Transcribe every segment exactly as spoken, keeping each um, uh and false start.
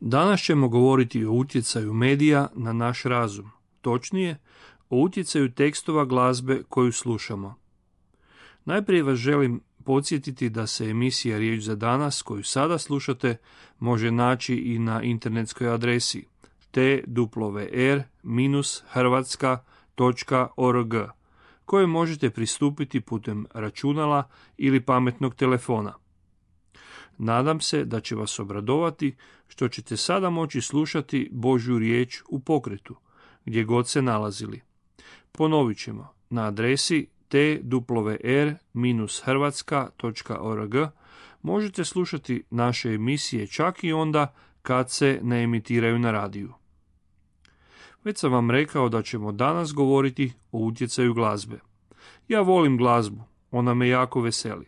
Danas ćemo govoriti o utjecaju medija na naš razum, točnije o utjecaju tekstova glazbe koju slušamo. Najprije vas želim podsjetiti da se emisija Riječ za danas koju sada slušate može naći i na internetskoj adresi t w r hrvatska točka org kojoj možete pristupiti putem računala ili pametnog telefona. Nadam se da će vas obradovati što ćete sada moći slušati Božju riječ u pokretu, gdje god se nalazili. Ponovit ćemo, na adresi t w r hrvatska točka org možete slušati naše emisije čak i onda kad se ne emitiraju na radiju. Već sam vam rekao da ćemo danas govoriti o utjecaju glazbe. Ja volim glazbu, ona me jako veseli.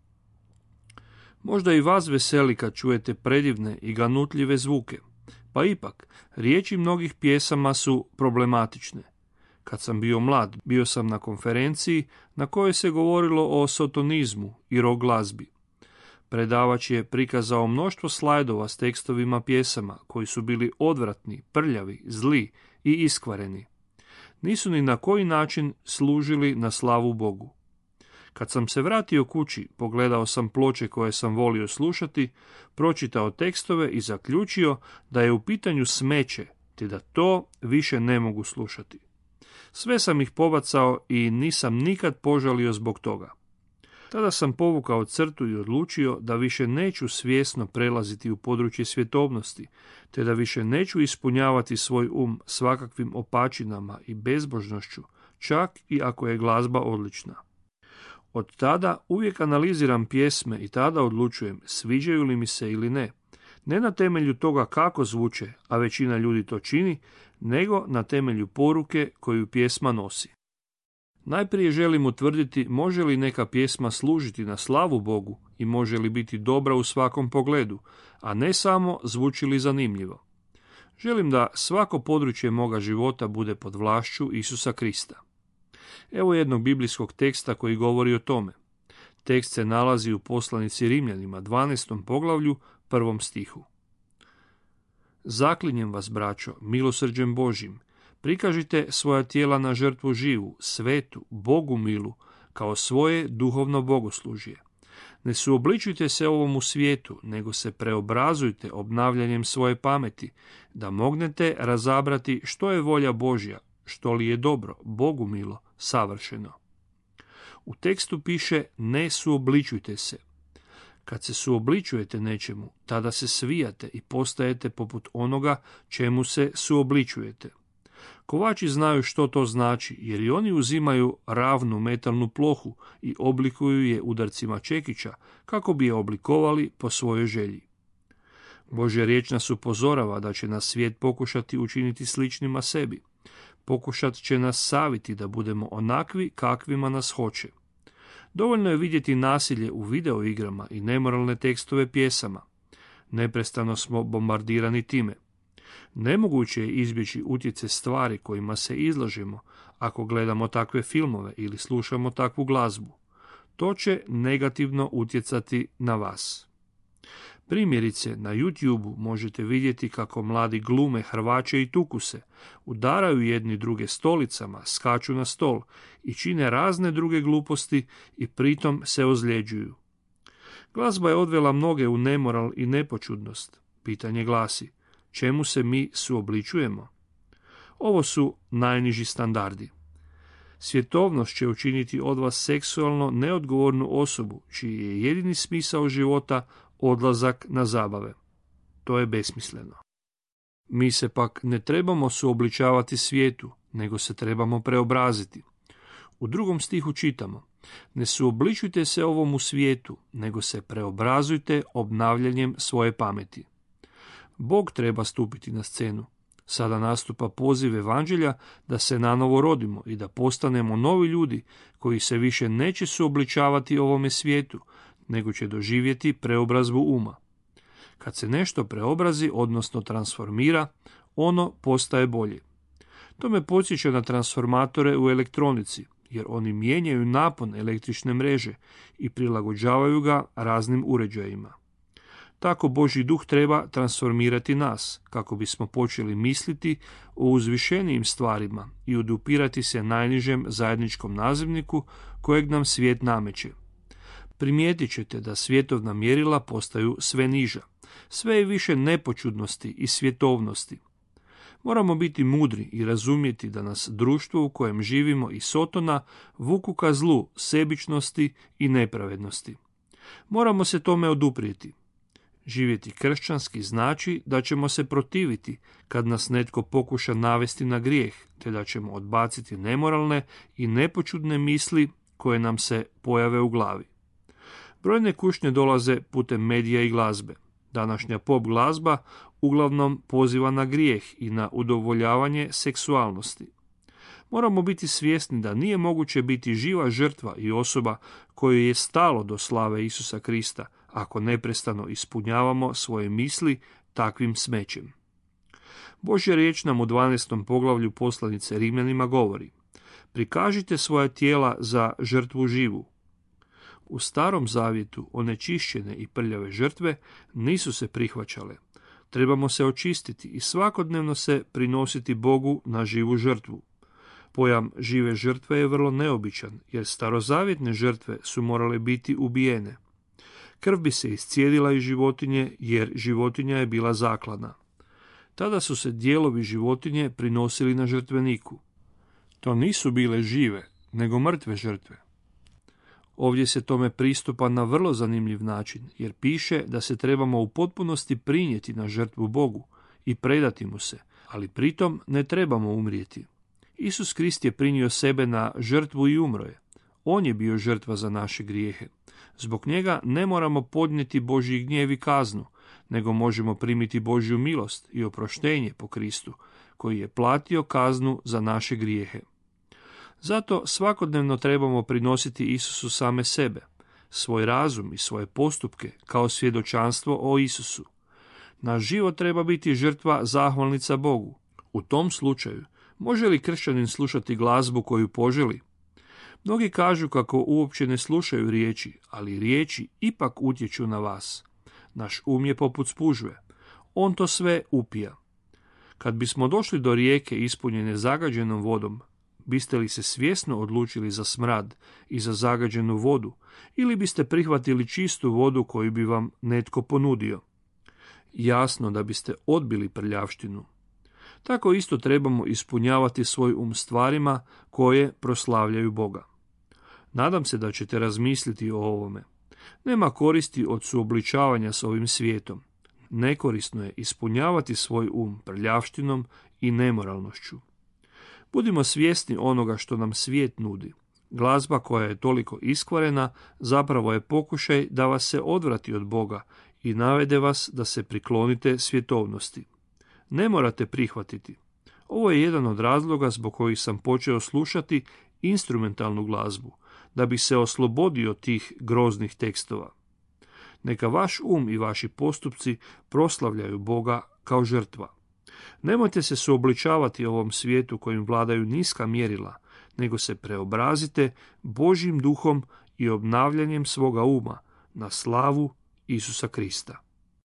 Možda i vas veseli kad čujete predivne i ganutljive zvuke, pa ipak, riječi mnogih pjesama su problematične. Kad sam bio mlad, bio sam na konferenciji na kojoj se govorilo o sotonizmu i rock glazbi. Predavač je prikazao mnoštvo slajdova s tekstovima pjesama koji su bili odvratni, prljavi, zli i iskvareni. Nisu ni na koji način služili na slavu Bogu. Kad sam se vratio kući, pogledao sam ploče koje sam volio slušati, pročitao tekstove i zaključio da je u pitanju smeće, te da to više ne mogu slušati. Sve sam ih pobacao i nisam nikad požalio zbog toga. Tada sam povukao crtu i odlučio da više neću svjesno prelaziti u područje svjetovnosti, te da više neću ispunjavati svoj um svakakvim opačinama i bezbožnošću, čak i ako je glazba odlična. Od tada uvijek analiziram pjesme i tada odlučujem sviđaju li mi se ili ne. Ne na temelju toga kako zvuče, a većina ljudi to čini, nego na temelju poruke koju pjesma nosi. Najprije želim utvrditi može li neka pjesma služiti na slavu Bogu i može li biti dobra u svakom pogledu, a ne samo zvuči li zanimljivo. Želim da svako područje moga života bude pod vlašću Isusa Krista. Evo jednog biblijskog teksta koji govori o tome. Tekst se nalazi u poslanici Rimljanima, dvanaestom poglavlju, prvom stihu. Zaklinjem vas, braćo, milosrđem Božjim, prikažite svoja tijela na žrtvu živu, svetu, Bogu milu, kao svoje duhovno bogoslužje. Ne suobličujte se ovomu svijetu, nego se preobrazujte obnavljanjem svoje pameti, da mognete razabrati što je volja Božja, što li je dobro, Bogu milo, savršeno. U tekstu piše ne suobličujte se. Kad se suobličujete nečemu, tada se svijate i postajete poput onoga čemu se suobličujete. Kovači znaju što to znači, jer i oni uzimaju ravnu metalnu plohu i oblikuju je udarcima čekića, kako bi je oblikovali po svojoj želji. Božja riječ nas upozorava da će nas svijet pokušati učiniti sličnima sebi. Pokušat će nas saviti da budemo onakvi kakvima nas hoće. Dovoljno je vidjeti nasilje u videoigrama i nemoralne tekstove pjesama. Neprestano smo bombardirani time. Nemoguće je izbjeći utjecaj stvari kojima se izlažemo ako gledamo takve filmove ili slušamo takvu glazbu. To će negativno utjecati na vas. Primjerice, na YouTubeu možete vidjeti kako mladi glume, hrvače i tuku se, udaraju jedni druge stolicama, skaču na stol i čine razne druge gluposti i pritom se ozljeđuju. Glazba je odvela mnoge u nemoral i nepočudnost. Pitanje glasi, čemu se mi suobličujemo? Ovo su najniži standardi. Svjetovnost će učiniti od vas seksualno neodgovornu osobu, čiji je jedini smisao života odlazak na zabave. To je besmisleno. Mi se pak ne trebamo suobličavati svijetu, nego se trebamo preobraziti. U drugom stihu čitamo, ne suobličujte se ovomu svijetu, nego se preobrazujte obnavljanjem svoje pameti. Bog treba stupiti na scenu. Sada nastupa poziv evanđelja da se nanovo rodimo i da postanemo novi ljudi koji se više neće suobličavati ovome svijetu, nego će doživjeti preobrazbu uma. Kad se nešto preobrazi, odnosno transformira, ono postaje bolje. To me podsjeća na transformatore u elektronici, jer oni mijenjaju napon električne mreže i prilagođavaju ga raznim uređajima. Tako Božji duh treba transformirati nas, kako bismo počeli misliti o uzvišenijim stvarima i odupirati se najnižem zajedničkom nazivniku kojeg nam svijet nameće. Primijetit ćete da svjetovna mjerila postaju sve niža, sve je više nepočudnosti i svjetovnosti. Moramo biti mudri i razumjeti da nas društvo u kojem živimo i sotona vuku ka zlu, sebičnosti i nepravednosti. Moramo se tome oduprijeti. Živjeti kršćanski znači da ćemo se protiviti kad nas netko pokuša navesti na grijeh, te da ćemo odbaciti nemoralne i nepočudne misli koje nam se pojave u glavi. Brojne kušnje dolaze putem medija i glazbe. Današnja pop glazba uglavnom poziva na grijeh i na udovoljavanje seksualnosti. Moramo biti svjesni da nije moguće biti živa žrtva i osoba kojoj je stalo do slave Isusa Krista, ako neprestano ispunjavamo svoje misli takvim smećem. Božja riječ nam u dvanaestom poglavlju poslanice Rimljanima govori: prikažite svoja tijela za žrtvu živu. U Starom zavjetu onečišćene i prljave žrtve nisu se prihvaćale. Trebamo se očistiti i svakodnevno se prinositi Bogu na živu žrtvu. Pojam žive žrtve je vrlo neobičan, jer starozavjetne žrtve su morale biti ubijene. Krv bi se iscijedila iz životinje, jer životinja je bila zaklana. Tada su se dijelovi životinje prinosili na žrtveniku. To nisu bile žive, nego mrtve žrtve. Ovdje se tome pristupa na vrlo zanimljiv način, jer piše da se trebamo u potpunosti prinijeti na žrtvu Bogu i predati mu se, ali pritom ne trebamo umrijeti. Isus Krist je prinio sebe na žrtvu i umro je. On je bio žrtva za naše grijehe. Zbog njega ne moramo podnijeti Božji gnjev i kaznu, nego možemo primiti Božju milost i oproštenje po Kristu, koji je platio kaznu za naše grijehe. Zato svakodnevno trebamo prinositi Isusu same sebe, svoj razum i svoje postupke kao svjedočanstvo o Isusu. Naš život treba biti žrtva zahvalnica Bogu. U tom slučaju, može li kršćanin slušati glazbu koju poželi? Mnogi kažu kako uopće ne slušaju riječi, ali riječi ipak utječu na vas. Naš um je poput spužve. On to sve upija. Kad bismo došli do rijeke ispunjene zagađenom vodom, biste li se svjesno odlučili za smrad i za zagađenu vodu, ili biste prihvatili čistu vodu koju bi vam netko ponudio? Jasno da biste odbili prljavštinu. Tako isto trebamo ispunjavati svoj um stvarima koje proslavljaju Boga. Nadam se da ćete razmisliti o ovome. Nema koristi od suobličavanja s ovim svijetom. Nekorisno je ispunjavati svoj um prljavštinom i nemoralnošću. Budimo svjesni onoga što nam svijet nudi. Glazba koja je toliko iskvarena zapravo je pokušaj da vas se odvrati od Boga i navede vas da se priklonite svjetovnosti. Ne morate prihvatiti. Ovo je jedan od razloga zbog kojih sam počeo slušati instrumentalnu glazbu, da bi se oslobodio tih groznih tekstova. Neka vaš um i vaši postupci proslavljaju Boga kao žrtva. Nemojte se suobličavati ovom svijetu kojim vladaju niska mjerila, nego se preobrazite Božjim duhom i obnavljanjem svoga uma na slavu Isusa Krista.